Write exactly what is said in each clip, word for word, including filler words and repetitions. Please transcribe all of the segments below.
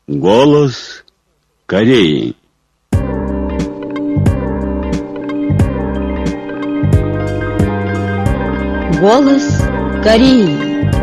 Голос Кореи. Голос Кореи.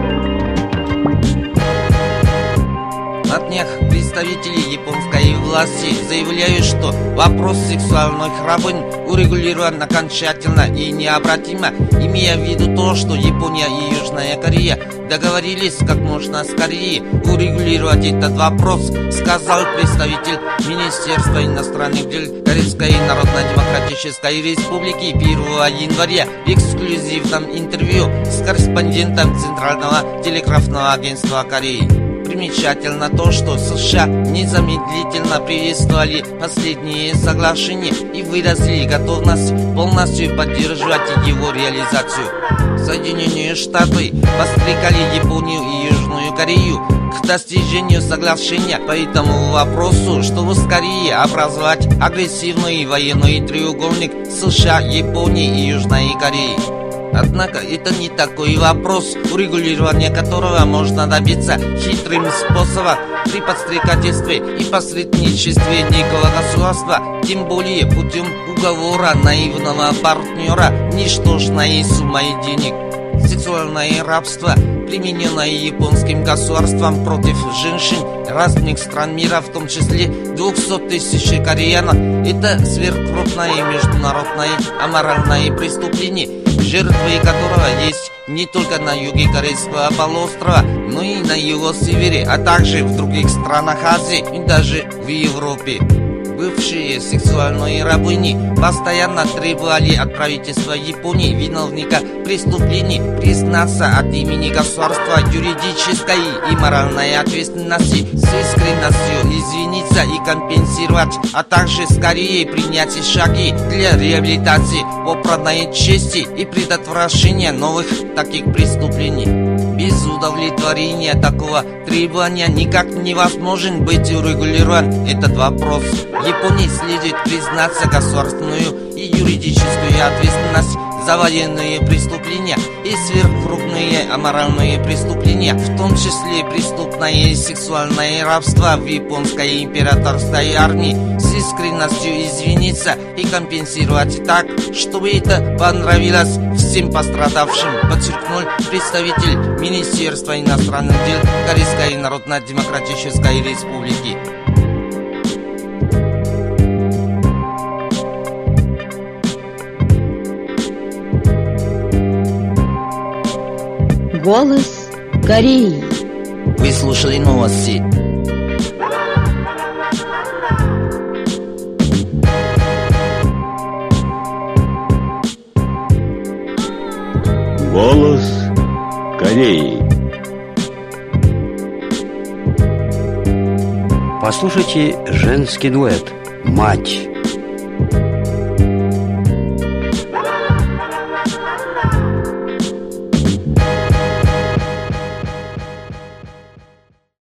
На днях представители японской власти заявляют, что вопрос сексуальных рабынь урегулирован окончательно и необратимо, имея в виду то, что Япония и Южная Корея договорились как можно скорее урегулировать этот вопрос, сказал представитель Министерства иностранных дел Корейской Народно-Демократической Республики первого января в эксклюзивном интервью с корреспондентом Центрального телеграфного агентства Кореи. Примечательно то, что США незамедлительно приветствовали последние соглашения и выразили готовность полностью поддерживать его реализацию. Соединенные Штаты подстрекали Японию и Южную Корею к достижению соглашения по этому вопросу, чтобы скорее образовать агрессивный военный треугольник США, Японии и Южной Кореи. Однако это не такой вопрос, урегулирования которого можно добиться хитрым способом при подстрекательстве и посредничестве некого государства, тем более путем уговора наивного партнера ничтожной суммой денег. Сексуальное рабство, примененное японским государством против женщин разных стран мира, в том числе двухсот тысяч кореян, это сверхкрупное международное аморальное преступление, жертвой которого есть не только на юге Корейского полуострова, но и на его севере, а также в других странах Азии и даже в Европе. Бывшие сексуальные рабыни постоянно требовали от правительства Японии, виновника преступлений, признаться от имени государства юридической и моральной ответственности, с искренностью извиниться и компенсировать, а также скорее принять шаги для реабилитации попранной чести и предотвращения новых таких преступлений. Без удовлетворения такого требования никак невозможен быть урегулирован этот вопрос. Японии следует признаться государственную и юридическую ответственность за военные преступления и сверхкрупные аморальные преступления, в том числе преступное сексуальное рабство в японской императорской армии, с искренностью извиниться и компенсировать так, чтобы это понравилось всем пострадавшим, подчеркнул представитель Министерства иностранных дел Корейской Народно-Демократической Республики. Голос Кореи. Вы слушали новости. Голос Кореи. Послушайте женский дуэт «Мать».